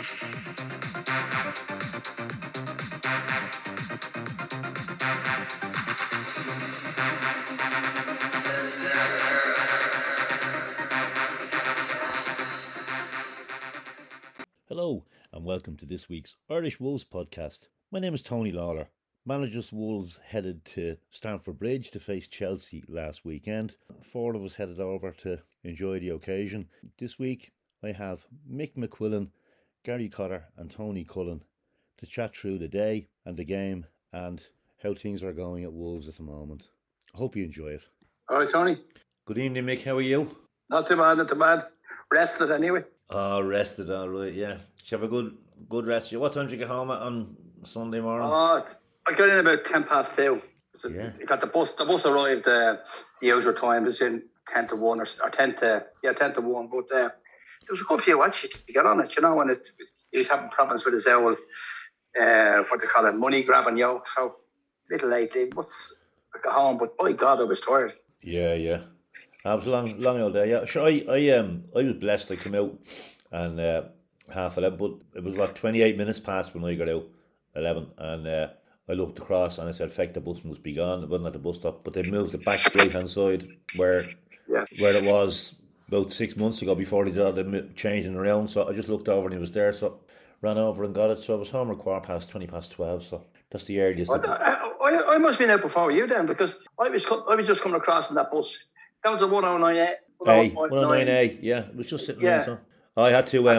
Hello and welcome to this week's Irish Wolves podcast. My name is Tony Lawler. Managers Wolves headed to Stamford Bridge to face Chelsea last weekend. 4 of us headed over to enjoy the occasion. This week I have Mick McQuillan, Gary Cotter and Tony Cullen to chat through the day and the game and how things are going at Wolves at the moment. I hope you enjoy it. All right, Tony. Good evening, Mick. How are you? Not too bad. Rested anyway. Oh, rested, all right, yeah. Did you have a good rest? What time did you get home on Sunday morning? I got in about 2:10. So Yeah. You got the bus arrived the usual time. It was in 10 to 1 or 10 to 1. But there was a good few actually to get on it, you know, and he was having problems with his old, what they call it, money grabbing yoke. So a little late, but I got home. But by God, I was tired. Yeah. It was a long old day. Yeah, sure. I was blessed. I came out and 11:30, but it was 28 minutes past when I got out, 11, and I looked across and I said, "Feck, the bus must be gone." It wasn't at the bus stop, but they moved it back to the right hand side where it was about 6 months ago before they did all the changing around. So I just looked over and he was there, so ran over and got it. So I was home at 12:15. So that's the earliest. I must have been out before you then, because I was just coming across in that bus. That was a 109A. 109A, yeah. It was just sitting there. So I had to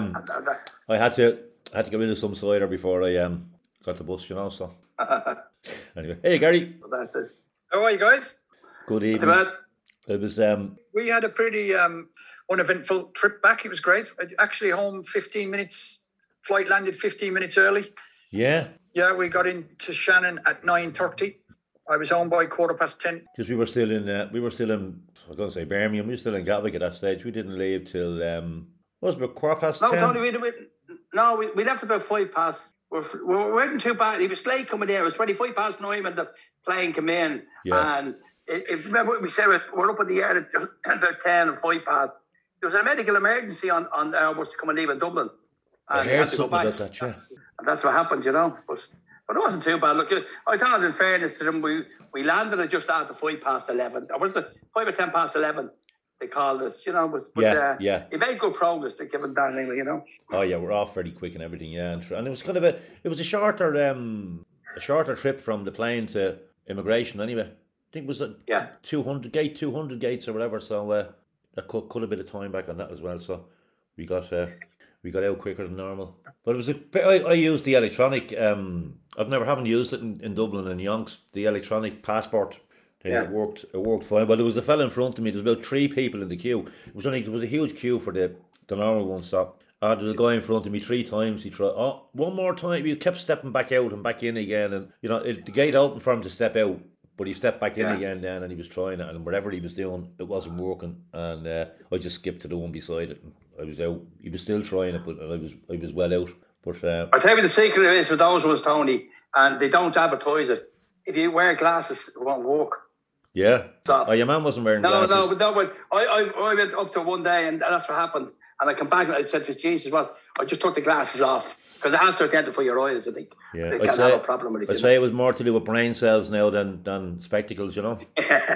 get rid of some cider before I got the bus, you know. So anyway, hey Gary. How are you guys? Good evening. It was we had a pretty uneventful trip back. It was great. Actually home 15 minutes. Flight landed 15 minutes early. Yeah, we got into Shannon at 9:30. I was home by 10:15. because we were still in I was going to say Birmingham. We were still in Gatwick at that stage. We didn't leave till what was it, about 10:15? No, Tony, we left about 5 past. We weren't too bad. He was late coming there. It was 25 past 9 when the plane came in. Yeah. And remember what we said, we're up in the air at about 10 and 5 past. There was a medical emergency on was coming to leave in Dublin. I And heard something about that, yeah. And that's what happened, you know. But it wasn't too bad. Look, I thought, in fairness to them, we landed at just after 11:05. Or was it 5 or 10 past 11? They called us, you know. But yeah. It made good progress. They given that anyway, you know. Oh yeah, we're off very quick and everything. Yeah, and it was kind of a shorter trip from the plane to immigration. Anyway, I think it was 200 gates or whatever. So that cut a bit of time back on that as well. So we got out quicker than normal. But it was I used the electronic. Haven't used it in Dublin and Yonks. The electronic passport thing. It worked fine. But there was a fella in front of me. There was about 3 people in the queue. There was a huge queue for the normal one. So there was a guy in front of me 3 times. He tried. Oh, one more time. He kept stepping back out and back in again. And you know, the gate opened for him to step out. But he stepped back in again then, and he was trying it, and whatever he was doing, it wasn't working. And I just skipped to the one beside it. And I was out. He was still trying it, but I was well out. But I'll tell you the secret is with those ones, Tony, and they don't advertise it. If you wear glasses, it won't work. Yeah. So, your man wasn't wearing glasses. No, but I went up to one day, and that's what happened. And I come back and I said to Jesus, well, I just took the glasses off. Because it has to identify your eyes, I think. Yeah, they can't have a problem with it. I'd say it was more to do with brain cells now than spectacles, you know.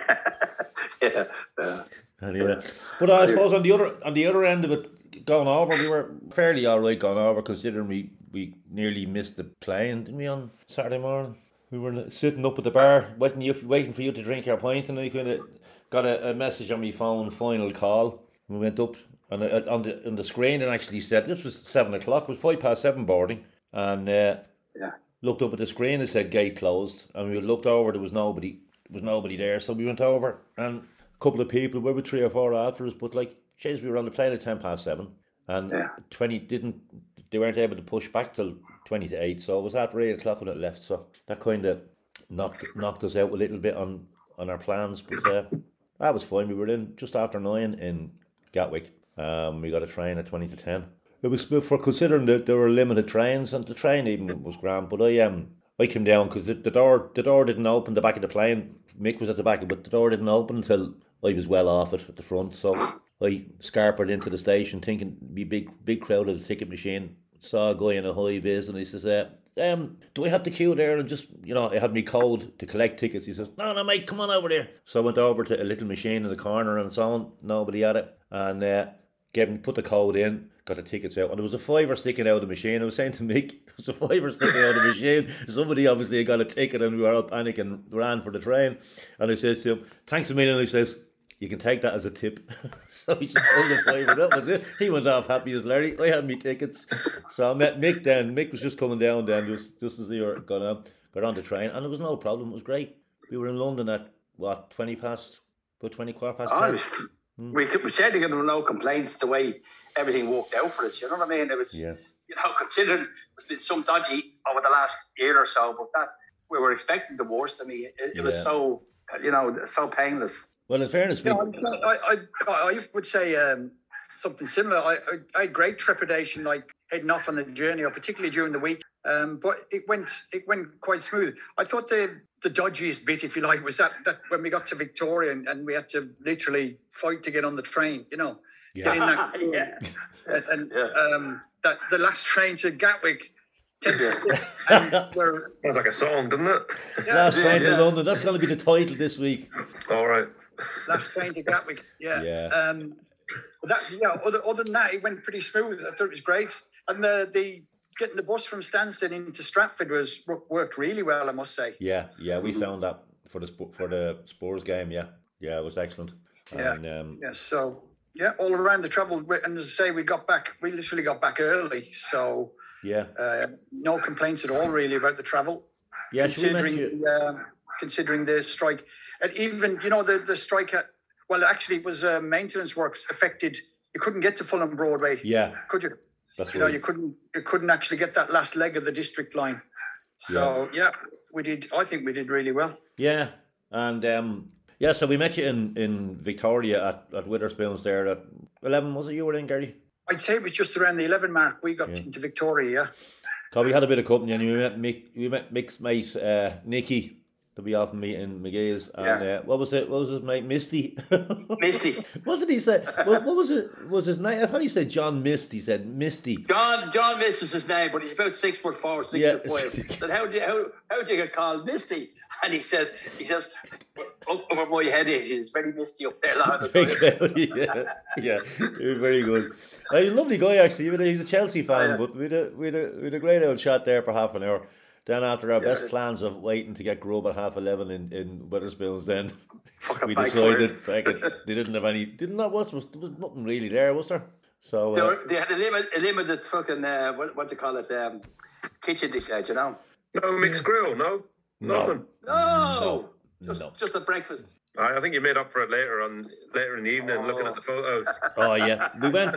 yeah. Anyway, but I suppose on the other end of it, going over, we were fairly all right going over, considering we nearly missed the plane, didn't we, on Saturday morning? We were sitting up at the bar, waiting for you to drink your pint, and I kind of got a message on my phone, final call. We went up. And on the screen, it actually said this was 7 o'clock. It was 7:05 boarding, and looked up at the screen. It said gate closed, and we looked over. There was nobody. there. So we went over, and a couple of people were with 3 or 4 after us. But we were on the plane at 7:10, and 20 didn't. They weren't able to push back till 7:50. So it was after 8 o'clock when it left. So that kind of knocked us out a little bit on our plans. But that was fine. We were in just after 9 in Gatwick. We got a train at 10:20. It was for considering that there were limited trains, and the train even was grand. But I came down because the door didn't open. The back of the plane, Mick was at the back, but the door didn't open until I was well off it at the front. So I scarpered into the station, thinking it'd be big crowd at the ticket machine saw a guy in a high vis, and he says, do I have to queue there? And just, I had me code to collect tickets. He says, no, mate, come on over there. So I went over to a little machine in the corner and so on. Nobody had it. And put the code in, got the tickets out. And there was a fiver sticking out of the machine. I was saying to Mick, there was a fiver sticking out of the machine. Somebody obviously got a ticket and we were all panicking, ran for the train. And I says to him, thanks a million. And he says, you can take that as a tip. So he just pulled the fiver. That was it. He went off happy as Larry. I had me tickets. So I met Mick then. Mick was just coming down then, just as they were got on the train. And there was no problem. It was great. We were in London at, 20 past 10. We certainly there were no complaints the way everything worked out for us. You know what I mean? It was, considering there's been some dodgy over the last year or so, but that we were expecting the worst. I mean, it was so, so painless. Well, in fairness, I would say something similar. I had great trepidation, like heading off on the journey, or particularly during the week. But it went quite smooth. I thought the dodgiest bit, if you like, was that when we got to Victoria and we had to literally fight to get on the train. Get in that. That the last train to Gatwick. 10 to 6, and sounds like a song, doesn't it? Last train to London. That's going to be the title this week. All right. Last train to Gatwick. Yeah. Other than that, it went pretty smooth. I thought it was great, and the getting the bus from Stansted into Stratford worked really well, I must say. Yeah, we found that for the Spurs game. Yeah, it was excellent. Yeah, and, So all around the travel, and as I say, we literally got back early, so. Yeah. No complaints at all, really, about the travel. Yeah, considering the strike, and even the strike actually it was maintenance works affected. You couldn't get to Fulham Broadway. Yeah, could you? That's right. You couldn't actually get that last leg of the district line. So we did. I think we did really well. Yeah, and so we met you in Victoria at Witherspoons there at 11. Was it you were in, Gary? I'd say it was just around the 11 mark. We got into Victoria, So we had a bit of company, and we met Mick's mate, Nicky, to be often meeting McGee's, and what was his mate, Misty? Misty. What did he say? What was it? Was his name? I thought he said John Mist. He said Misty. John Mist was his name, but he's about 6'4", 6'5". Said, how do you get called Misty? And he says, over my head, it's very misty up there, lad. Yeah, he was very good. He's a lovely guy, actually. He's a Chelsea fan, but we had a great old chat there for half an hour. Then after our best plans of waiting to get Grub at 11:30 in Witherspoons, then we decided they didn't have any. There was nothing really there, was there? So they had a limited fucking what do you call it? Kitchen dish, No mixed grill, no. Nothing. No. Just a breakfast. I think you made up for it later in the evening, looking at the photos. Oh yeah, we went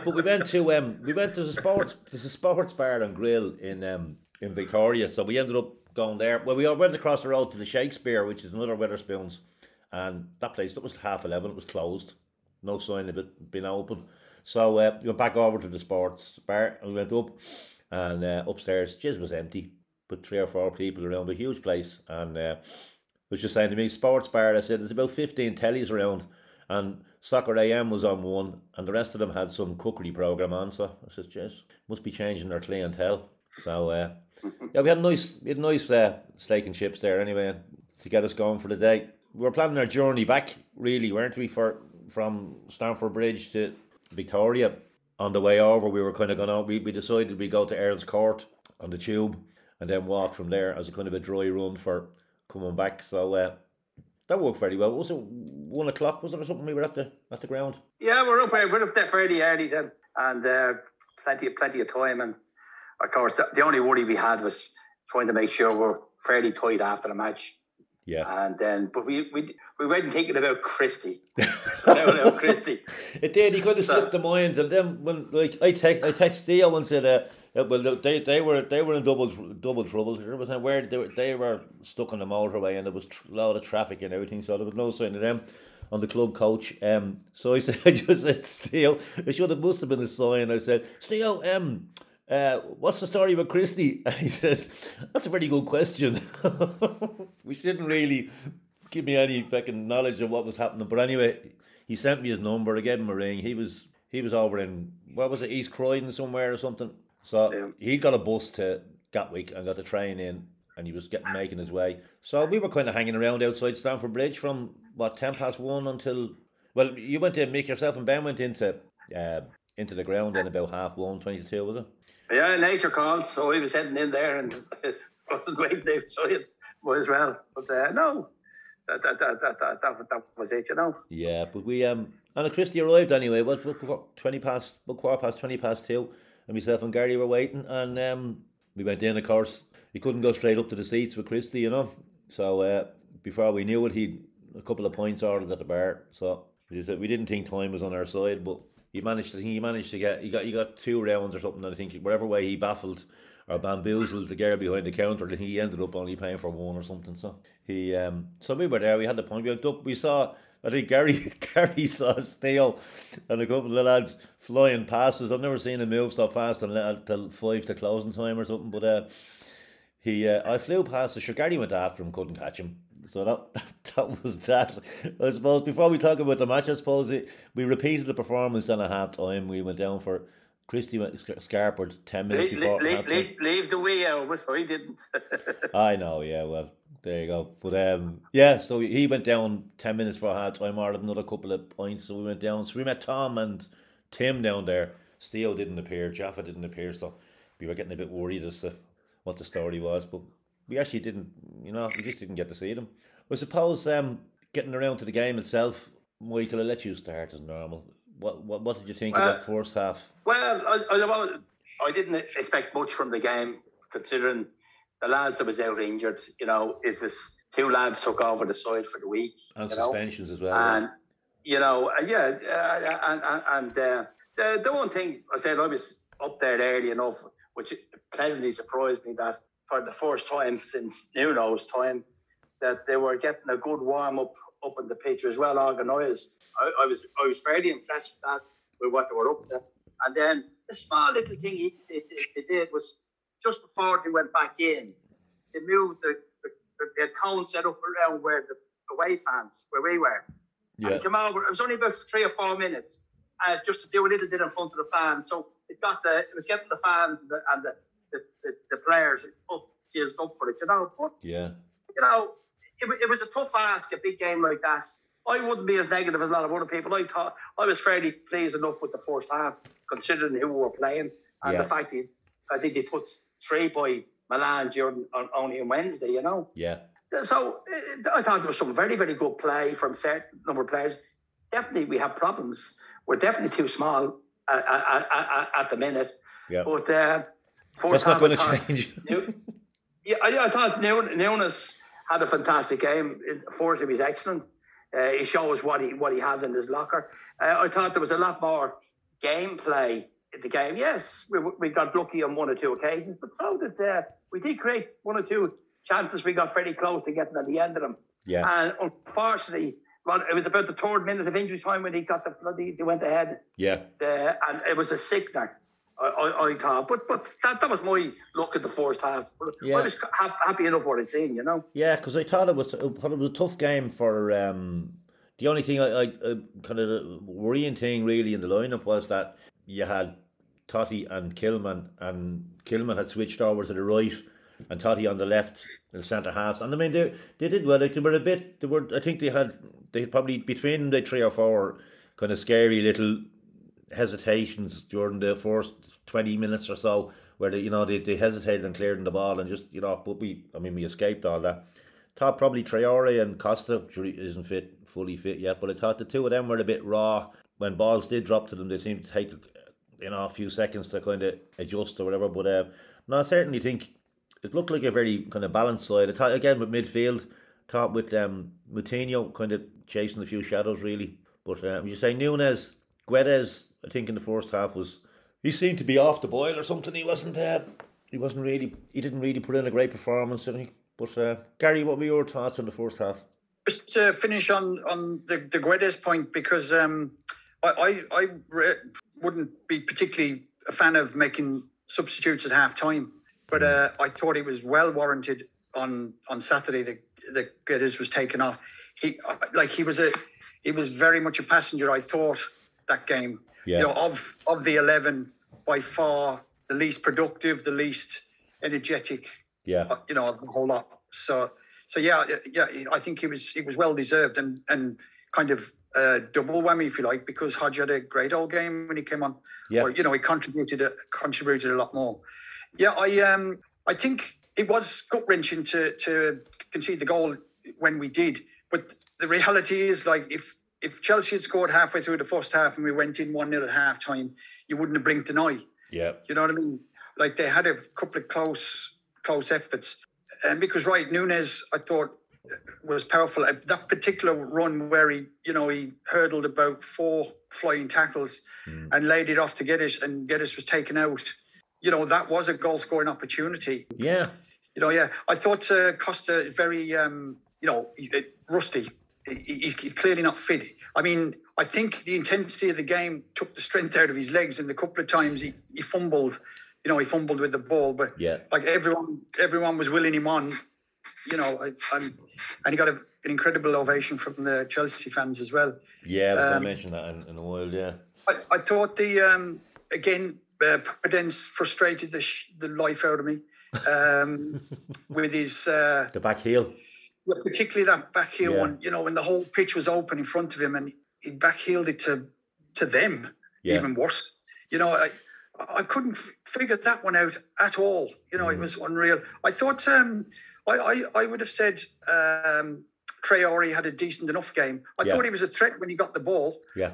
to there's a sports bar and grill in Victoria, so we ended up going there. Well, we all went across the road to the Shakespeare, which is another Witherspoons, and that place, that was 11:30. It was closed, no sign of it being open. So we went back over to the sports bar and we went up, and upstairs, Jizz was empty. But 3 or 4 people around, a huge place, and was just saying to me, sports bar, I said, there's about 15 tellies around, and Soccer AM was on one, and the rest of them had some cookery programme on, so I said, jeez, must be changing their clientele. So, we had a nice steak and chips there anyway, to get us going for the day. We were planning our journey back, really, weren't we, from Stamford Bridge to Victoria. On the way over, we were kind of going out, we decided we'd go to Earl's Court on the tube, and then walk from there as a kind of a dry run for coming back. So that worked very well. Was it 1 o'clock? Was it or something? We were at the ground. Yeah, we're up there fairly early then, and plenty of time. And of course, the only worry we had was trying to make sure we're fairly tight after the match. Yeah. And then, but we weren't thinking about Christie. About Christie. It did. He kind of slipped the mind, and then when I text Theo and said. Well, they were in double trouble. They were stuck on the motorway, and there was a lot of traffic and everything, so there was no sign of them on the club coach. So I just said to Steel, must have been a sign. I said, Steel, what's the story with Christie? And he says, that's a very good question. Which didn't really give me any fucking knowledge of what was happening. But anyway, he sent me his number. I gave him a ring. He was over in, what was it, East Croydon somewhere or something. So he got a bus to Gatwick and got the train in, and he was making his way. So we were kind of hanging around outside Stamford Bridge from 1:10 until. Well, you went in, Mick, yourself and Ben went into the ground then about 1:22, was it? Yeah, nature called, so he was heading in there and wasn't waiting outside as well. But no, that was it, you know. Yeah, but we and Christy arrived anyway. It was 2:20, and myself and Gary were waiting, and we went in. Of course, he couldn't go straight up to the seats with Christy, you know. So before we knew it, he'd a couple of points ordered at the bar. So we didn't think time was on our side, but he managed to get. He got 2 rounds or something. And I think whatever way he baffled or bamboozled the girl behind the counter, that he ended up only paying for 1 or something. So so we were there. We had the point. We went up. We saw. I think Gary saw Steele and a couple of lads flying past us. I've never seen him move so fast until 5 to closing time or something. But I flew past the. Sure, Gary went after him, couldn't catch him. So that was that. I suppose before we talk about the match, I suppose we repeated the performance then at half time. We went down for Christy Scarpard 10 minutes before half time. Leave the way out, so he didn't. I know, yeah, well, there you go. But so he went down 10 minutes before half time, ordered another couple of points, so we went down. So we met Tom and Tim down there. Steo didn't appear, Jaffa didn't appear, so we were getting a bit worried as to what the story was, but we actually didn't, we just didn't get to see them. I suppose getting around to the game itself, Michael, I'll let you start as normal. What did you think of that first half? Well, I didn't expect much from the game, considering the lads that was out injured. It was 2 lads took over the side for the week. And suspensions as well. And, the one thing I said, I was up there early enough, which pleasantly surprised me that for the first time since Nuno's time, that they were getting a good warm-up in the pitch. It was well organised. I was fairly impressed with what they were up to. And then the small little thing they did was just before they went back in, they moved the cone set up around where the away fans, where we were. Yeah. And came over. It was only about 3 or 4 minutes just to do a little bit in front of the fans. So it was getting the fans and the players up for it, But, yeah. It was a tough ask, a big game like that. I wouldn't be as negative as a lot of other people. I was fairly pleased enough with the first half, considering who we were playing. And the fact I think they put 3 by Milan only on Wednesday, Yeah. So I thought there was some very, very good play from a certain number of players. Definitely we have problems. We're definitely too small at the minute. Yeah. But that's not going to change. I thought Nunes had a fantastic game. First, he was excellent. He shows what he has in his locker. I thought there was a lot more gameplay in the game. Yes, we got lucky on 1 or 2 occasions, but so did we did create 1 or 2 chances. We got very close to getting at the end of them. Yeah. And unfortunately, it was about the 3rd minute of injury time when he got they went ahead. Yeah. And it was a sickener. I thought, but that was my look at the first half. Yeah. I was happy enough what I'd seen, Yeah, because I thought it was a tough game for. The only thing I kind of worrying thing really in the lineup was that you had Totti and Kilman had switched over to the right, and Totti on the left in the centre halves. And I mean they did well. Like I think they had probably between the 3 or 4 kind of scary little hesitations during the first 20 minutes or so, where they hesitated and cleared the ball and just but we escaped all that. Thought probably Traore and Costa isn't fully fit yet, but I thought the 2 of them were a bit raw. When balls did drop to them, they seemed to take a few seconds to kind of adjust or whatever. But I certainly think it looked like a very kind of balanced side. I thought again with midfield, thought with Moutinho kind of chasing a few shadows really. But would you say Nunes, Guedes, I think in the first half he seemed to be off the boil or something. He didn't really put in a great performance, I think. But Gary, what were your thoughts on the first half? Just to finish on the Guedes point, because I wouldn't be particularly a fan of making substitutes at half time, but I thought it was well warranted on Saturday that Guedes was taken off. He was very much a passenger, I thought, that game. Yeah. Of the 11, by far the least productive, the least energetic. Yeah. A whole lot. So yeah. I think it was well deserved and kind of double whammy, if you like, because Hodge had a great old game when he came on. Yeah. Or, he contributed a lot more. Yeah, I think it was gut wrenching to concede the goal when we did, but the reality is, like, if Chelsea had scored halfway through the first half and we went in 1-0 at half time, you wouldn't have blinked an eye. Yeah. You know what I mean? Like, they had a couple of close efforts. And because Nunes, I thought, was powerful. That particular run where he hurdled about 4 flying tackles and laid it off to Geddes, and Geddes was taken out. That was a goal scoring opportunity. Yeah. I thought Costa is very, rusty. He's clearly not fit. I mean, I think the intensity of the game took the strength out of his legs, and a couple of times he fumbled. He fumbled with the ball, but like everyone was willing him on. And he got an incredible ovation from the Chelsea fans as well. Yeah, I was going to mention that in a while. Yeah. I thought the Prudence frustrated the life out of me with his the back heel. Yeah, particularly that back heel one. When the whole pitch was open in front of him, and he back heeled it to them. Even worse. I couldn't figure that one out at all. It was unreal. I thought I would have said Traore had a decent enough game. I thought he was a threat when he got the ball. Yeah.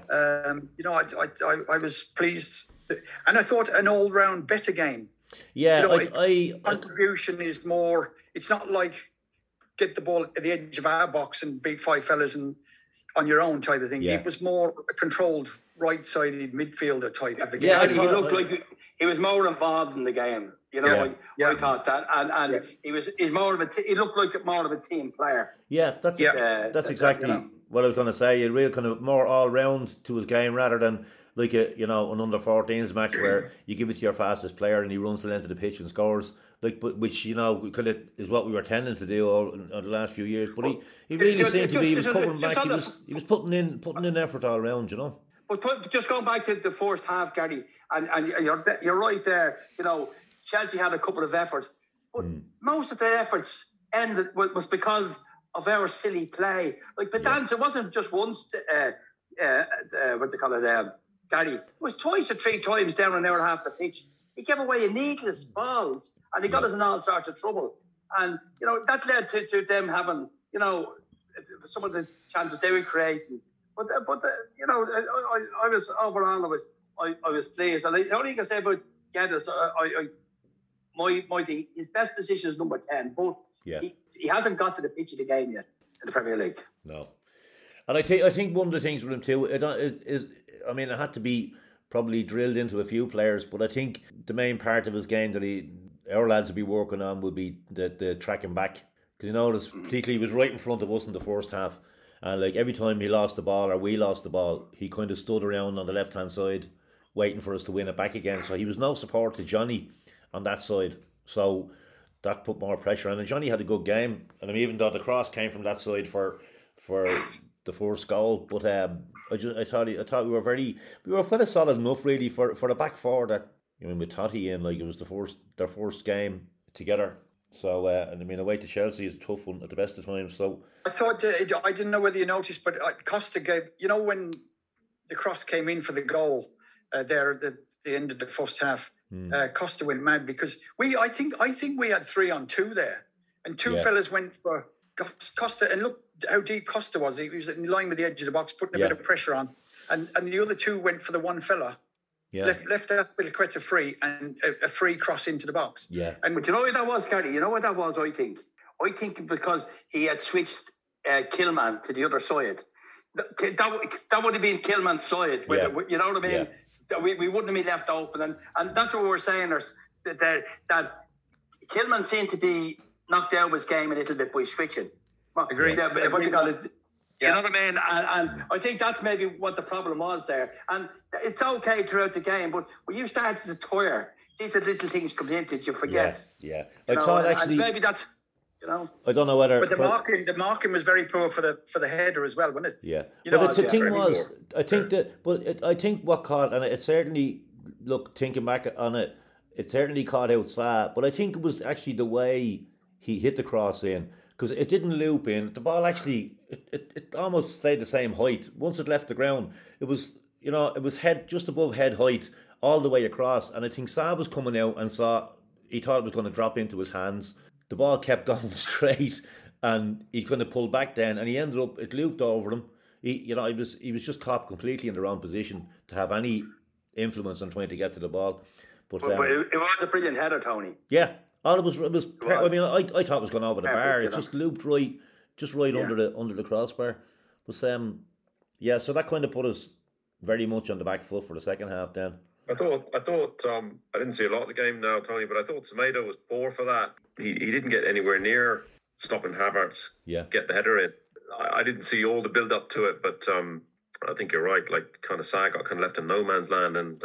I was pleased, and I thought an all-round better game. Yeah, contribution is more. It's not like get the ball at the edge of our box and beat 5 fellas and on your own type of thing. Yeah. It was more a controlled right-sided midfielder type of game. Yeah, he looked like he was more involved in the game. I thought that, and he's more of a. He looked like more of a team player. Yeah, that's exactly what I was going to say. A real kind of more all round to his game rather than like an under 14s match where you give it to your fastest player and he runs the length of the pitch and scores. Which kind of is what we were tending to do all in the last few years. But he really seemed to be. He was covering back. He was putting in effort all around. But just going back to the first half, Gary, and you're right there. Chelsea had a couple of efforts, but most of the efforts was because of our silly play. Like Bedanza, it wasn't just once. What they call it, Gary. It was twice or 3 times down an hour and a half the pitch. He gave away needless balls, and he got us in all sorts of trouble. And that led to them having some of the chances they were creating. But I was overall I was pleased. And the only thing I can say about Geddes, his best position is number 10, but he hasn't got to the pitch of the game yet in the Premier League. No, and I think one of the things with him too is it had to be probably drilled into a few players, but I think the main part of his game that our lads will be working on will be the tracking back, because you notice particularly he was right in front of us in the first half, and like every time he lost the ball or we lost the ball, he kind of stood around on the left hand side waiting for us to win it back again. So he was no support to Johnny on that side, so that put more pressure on. And Johnny had a good game, and even though the cross came from that side for the first goal, but I thought we were quite solid enough really for the back four that with Totti in, like it was their first game together. So away to Chelsea is a tough one at the best of times. So I thought I didn't know whether you noticed, but Costa gave when the cross came in for the goal there at the end of the first half. Costa went mad because I think we had 3 on 2 there, and 2 fellas went for Costa, and look how deep Costa was. He was in line with the edge of the box, putting a bit of pressure on, and the other 2 went for the one fella. Left Azpilicueta free, and a free cross into the box. Yeah, but you know what that was, Gary? You know what that was? I think because he had switched Kilman to the other side. That would have been Kilman's side. You know what I mean? Yeah. We wouldn't have been left open, and that's what we're saying. That Kilman seemed to be knocked out of his game a little bit by switching. Agree. You know what I mean? And I think that's maybe what the problem was there. And it's okay throughout the game, but when you start to tire, these are little things come in that you forget. Yeah. I thought actually, and maybe that's. I don't know whether. But the marking was very poor for the header as well, wasn't it? Yeah. But the thing was, I think I think what caught, and it certainly, thinking back on it, it certainly caught out Sa, but I think it was actually the way he hit the cross in, because it didn't loop in. The ball actually, it almost stayed the same height. Once it left the ground, it was, it was head just above head height all the way across. And I think Sa was coming out and he thought it was going to drop into his hands. The ball kept going straight, and he kind of pulled back then, and he ended up, it looped over him. He was just caught completely in the wrong position to have any influence on trying to get to the ball. But it was a brilliant header, Tony. Yeah. I mean, I thought it was going over the bar. It just looped right under the crossbar. But so that kind of put us very much on the back foot for the second half. Then I thought I didn't see a lot of the game now, Tony, but I thought Semedo was poor for that. He didn't get anywhere near stopping Havertz. Get the header in. I didn't see all the build up to it, but I think you're right. Like, kind of Sa got kind of left in no man's land, and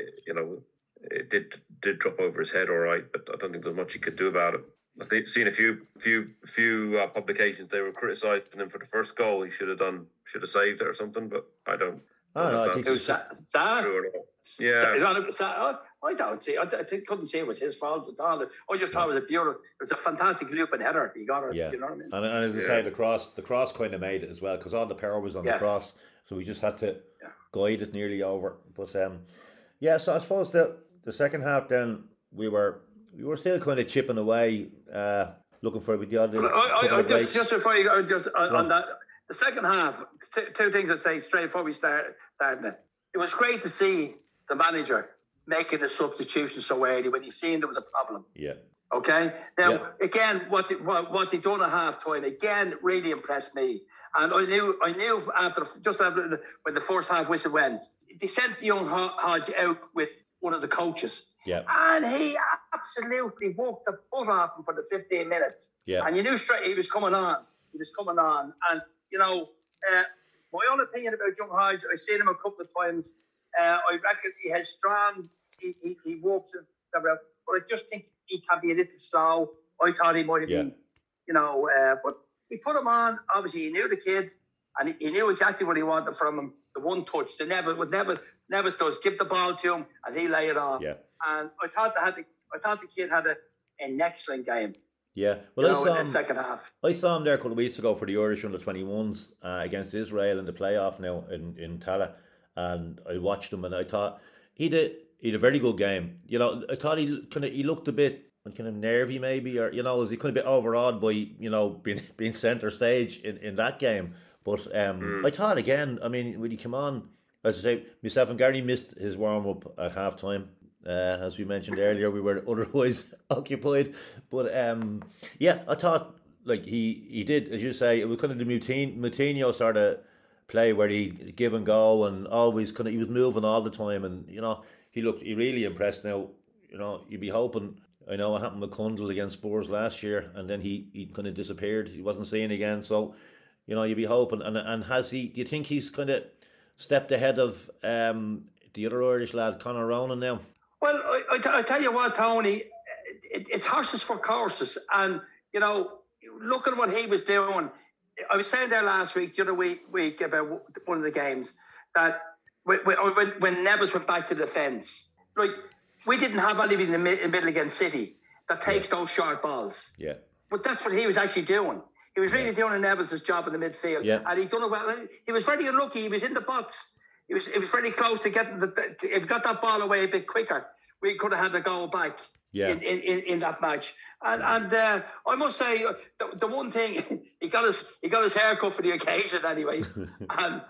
it did drop over his head, all right, but I don't think there's much he could do about it. I've seen a few publications. They were criticising him for the first goal. He should have saved it or something, but I don't. I think it was Sa. Yeah. I don't see. I couldn't say it was his fault at all. I just thought it was a fantastic looping header. He got it. Yeah. You know what I mean? And as I say, the cross kind of made it as well, because all the power was on the cross, so we just had to guide it nearly over. But so I suppose the second half, then we were still kind of chipping away, looking for the other. Just before you go, on that, the second half, two things I'd say straight before we started it. It was great to see the manager making a substitution so early when he's seen there was a problem. Yeah. Okay. Now again, what they done at half time again really impressed me, and I knew after when the first half whistle went, they sent young Hodge out with one of the coaches. Yeah. And he absolutely walked the butt off him for the 15 minutes. Yeah. And you knew straight he was coming on. And, my own opinion about young Hodge, I've seen him a couple of times. I reckon he has strong, he walks it, but I just think he can be a little slow. I thought he might have been, but he put him on. Obviously, he knew the kid, and he knew exactly what he wanted from him. The one touch, never does. Give the ball to him, and he lay it off. Yeah. And I thought the kid had an excellent game. Yeah, well, I saw him in the second half. I saw him there a couple of weeks ago for the Irish under-21s against Israel in the playoff now in Tala, and I watched him and I thought he did a very good game. I thought he looked a bit kind of nervy maybe, or was he kind of a bit overawed by being centre stage in that game. But I thought again, I mean, when he came on, as I say, myself and Gary missed his warm up at half time. As we mentioned earlier, we were otherwise occupied. But I thought like he did, as you say, it was kind of the Moutinho sort of play where he give and go, and always he was moving all the time, and he really impressed. Now you'd be hoping. I know what happened with Cundle against Spurs last year, and then he kind of disappeared. He wasn't seen again. So you'd be hoping. And has he? Do you think he's kind of stepped ahead of the other Irish lad, Conor Ronan now? Well, I tell you what, Tony, it's horses for courses. And, look at what he was doing. I was saying there last week, the other week about one of the games, that when Neves went back to the defence, like, we didn't have anybody in the middle against City that takes those short balls. Yeah. But that's what he was actually doing. He was really doing Neves' job in the midfield. Yeah. And he done it well. He was very unlucky. He was in the box. It was very close to getting if he got that ball away a bit quicker, we could have had a goal back in that match. And I must say, the one thing, he got his haircut for the occasion anyway. And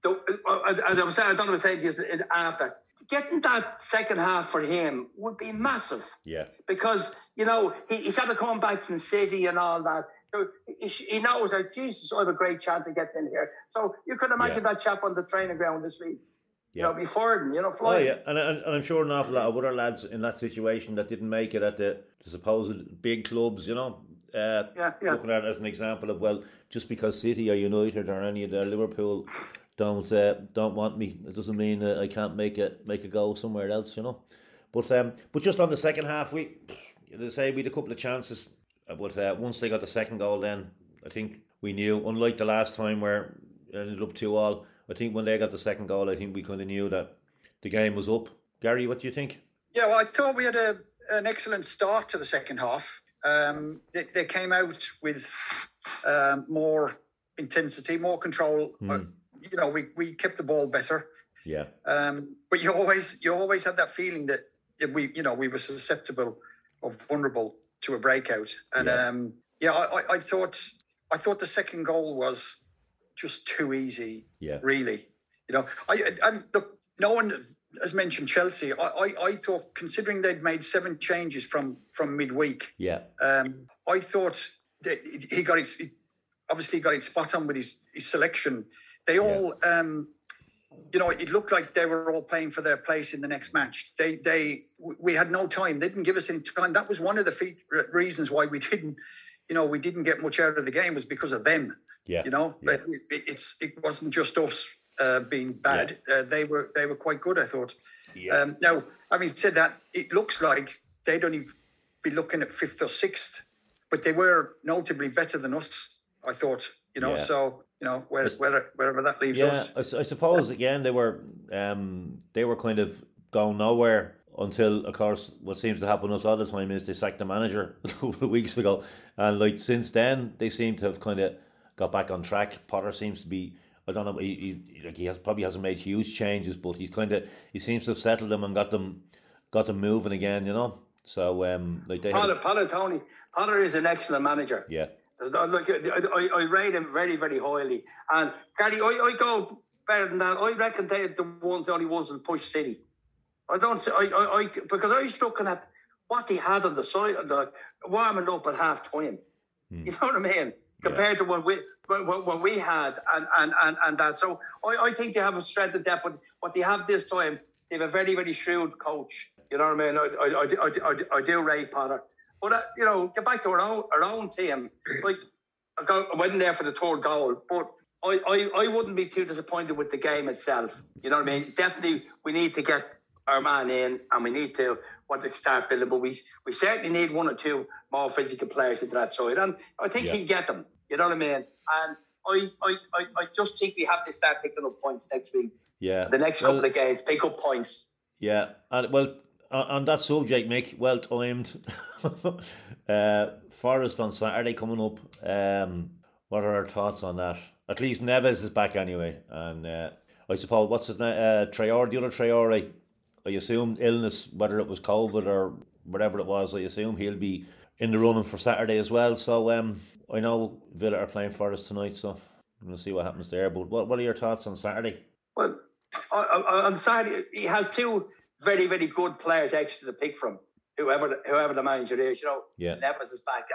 as I was saying, I don't know what I was saying to you after, getting that second half for him would be massive. Yeah. Because, he's had to come back from City and all that. So he knows that, Jesus, I have a great chance of getting in here. So you could imagine that chap on the training ground this week. Before him, flying. Oh, yeah. And I'm sure an awful lot of other lads in that situation that didn't make it at the supposed big clubs, looking at it as an example of, well, just because City or United or any of their Liverpool don't want me, it doesn't mean I can't make a goal somewhere else, But just on the second half, we had a couple of chances. But once they got the second goal, then I think we knew, unlike the last time where it ended up 2-2, I think when they got the second goal, I think we kind of knew that the game was up. Gary, what do you think? Yeah, well, I thought we had an excellent start to the second half. They came out with more intensity, more control. We kept the ball better. Yeah. But you always had that feeling that we were susceptible or vulnerable to a breakout. And I thought the second goal was just too easy. Yeah. Really. Look, no one has mentioned Chelsea. I thought, considering they'd made 7 changes from midweek. Yeah. I thought that he got it spot on with his selection. They all, it looked like they were all playing for their place in the next match. We had no time. They didn't give us any time. That was one of the reasons why we didn't get much out of the game, was because of them. Yeah. It wasn't just us being bad. Yeah. They were quite good, I thought. Yeah. Now, having said that, it looks like they'd only be looking at 5th or 6th, but they were notably better than us, I thought. So wherever that leaves us. I suppose again they were kind of going nowhere until, of course, what seems to happen to us all the time is they sacked the manager a couple of weeks ago, and since then they seem to have kind of got back on track. Potter seems to be, I don't know, he probably hasn't made huge changes, but he seems to have settled them and got them moving again. So Potter is an excellent manager. Yeah. I rate him very, very highly. And Gary, I go better than that. I reckon they the only ones that push City. Because I was looking at what they had on the side, warming up at half time. You know what I mean? Compared to when we had and that. So I think they have a strength of depth, but what they have this time, they have a very, very shrewd coach. You know what I mean? I do rate Potter. But, get back to our own team. I went in there for the 3rd goal, but I wouldn't be too disappointed with the game itself. You know what I mean? Definitely, we need to get our man in, and we need to start building. But we certainly need 1 or 2 more physical players into that side, and I think he'll get them. You know what I mean? And I just think we have to start picking up points next week. Yeah. The next couple of games, pick up points. Yeah, and on that subject, Mick, well timed. Forest on Saturday coming up. What are our thoughts on that? At least Neves is back anyway, and I suppose what's his name? Traore, the other Traore. I assume illness, whether it was COVID or whatever it was. I assume he'll be in the running for Saturday as well. So I know Villa are playing Forest tonight, so I'm going to see what happens there. But what are your thoughts on Saturday? Well, on Saturday he has 2 very, very good players extra to pick from. Whoever the manager is, Neves is back,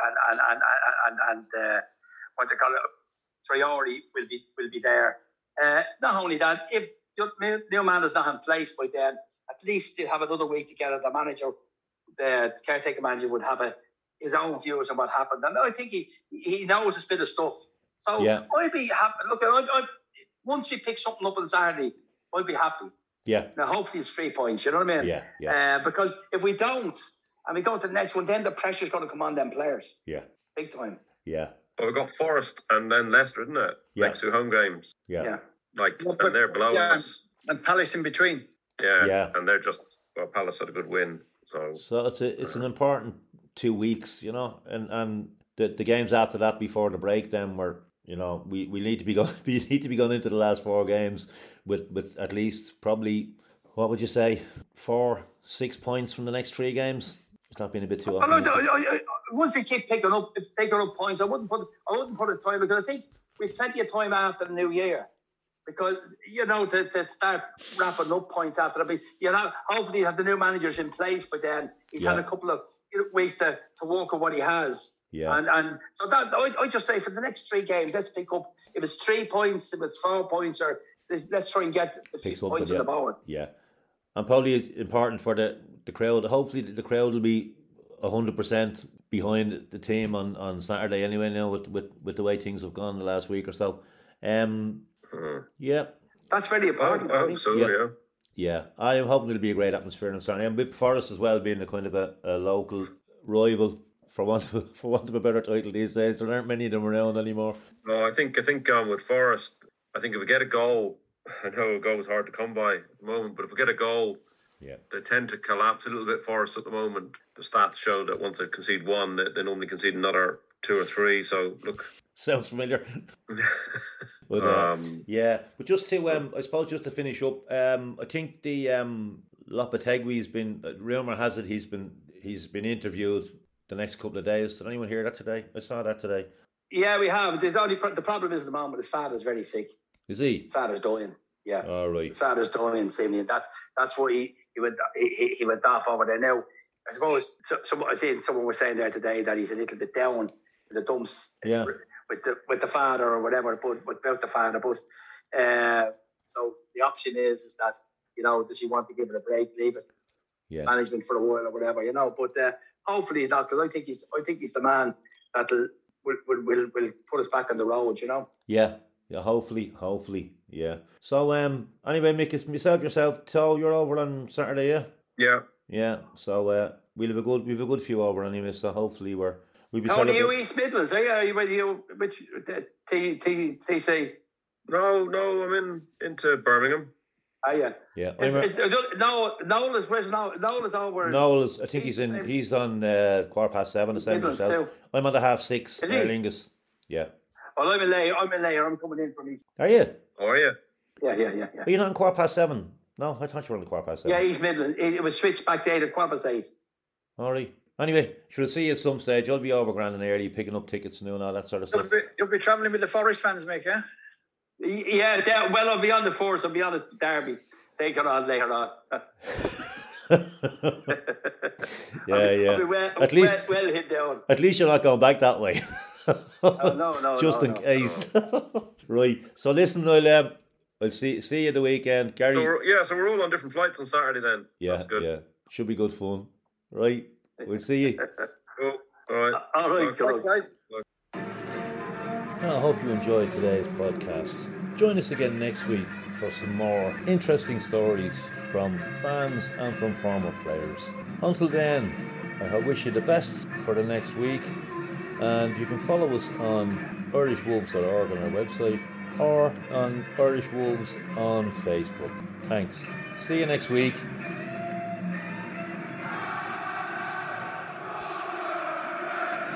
and what they call it, Traore will be there. Not only that, if the new man is not in place by then, at least they'll have another week to get it. The manager, the caretaker manager, would have his own views on what happened, and I think he knows a bit of stuff. So I'd be happy. Look, once we pick something up on Saturday, I'd be happy. Yeah. Now, hopefully it's 3 points, you know what I mean? Yeah. Because if we don't, and we go to the next one, then the pressure's going to come on them players. Yeah. Big time. Yeah. Well, we've got Forest and then Leicester, isn't it? Yeah. Next 2 home games. Yeah. And they're below us. And Palace in between. Yeah. And they're just, Palace had a good win. So it's an important 2 weeks, and the games after that before the break then were, we need to be going into the last 4 games with at least probably, what would you say, 4-6 points from the next 3 games. It's not been a bit too often. Once we keep picking up points, I wouldn't put a time, because I think we've plenty of time after the new year, because to start wrapping up points after that. Hopefully have the new managers in place, but then he's had a couple of weeks to work on what he has. Yeah. And so that I just say for the next 3 games, let's pick up. If it's 3 points, if it's 4 points, or let's try and get the points on the board. Yeah. And probably important for the crowd. Hopefully the crowd will be 100% behind the team on Saturday anyway, now with the way things have gone the last week or so. Yeah. That's very important. I hope so, yeah. I am hoping it'll be a great atmosphere on Saturday. And with Forest as well being a kind of a local rival, for want of a better title these days. There aren't many of them around anymore. No, I think with Forest, I think if we get a goal, I know a goal is hard to come by at the moment, but if we get a goal, Yeah. They tend to collapse a little bit for us at the moment. The stats show that once they concede one, they normally concede another 2 or 3. So, look. Sounds familiar. But, yeah. But just to, I suppose, just to finish up, I think the Lopetegui's been, rumour has it, he's been interviewed the next couple of days. Did anyone hear that today? I saw that today. Yeah, we have. The problem is at the moment his father's very sick. Is he? His father's dying. Yeah. All right. His father's dying, Simeon. That's why he went off over there. Now, I suppose someone was saying there today that he's a little bit down in the dumps. Yeah. With the father or whatever, but without the father. But so the option is that, you know, does he want to give it a break, leave it, management for a while or whatever, you know? But hopefully he's not, because I think he's the man that will put us back on the road, you know? Yeah. Hopefully. Yeah. So anyway, Mick, it's yourself. So you're over on Saturday, yeah? Yeah. Yeah. So we've a good few over anyway. So hopefully we'll be. How are you, East Midlands? Are you which TC? No, I'm into Birmingham. Oh yeah. Yeah. Noel is over. Noel, I think he's on 7:15. The same as yourself. I'm on the 6:30. Aer Lingus. Yeah. Well, I'm in Layer. I'm coming in from East. Are you? Are you? Yeah. Are you not on 7:15? No, I thought you were on the 7:15. Yeah, East Midlands. It was switched back to 8:15. All right. Anyway, should see you at some stage. I'll be over grand and early, picking up tickets and doing all that sort of stuff. You'll be travelling with the Forest fans, Mick, yeah? Yeah, well, I'll be on the Force. I'll be on the Derby. Take it on later on. Yeah. At least well hit down. At least you're not going back that way. No. Just in case. No. Right. So listen, I'll see you the weekend, Gary. So we're all on different flights on Saturday then. Yeah. That's good. Yeah. Should be good fun. Right. We'll see you. Cool. All right. All right, guys. I hope you enjoyed today's podcast. Join us again next week for some more interesting stories from fans and from former players. Until then, I wish you the best for the next week, and you can follow us on irishwolves.org on our website or on Irish Wolves on Facebook. Thanks. See you next week.